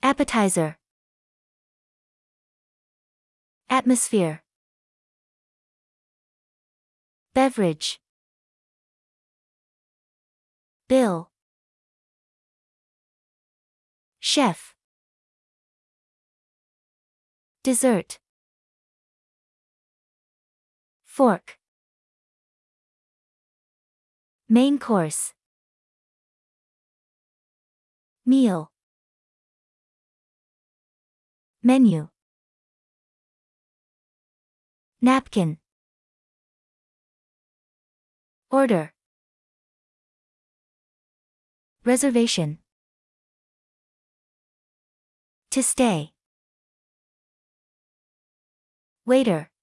Appetizer. Atmosphere. Beverage. Bill. Chef. Dessert. Fork. Main course. Meal. Menu. Napkin. Order. Reservation. To stay. Waiter.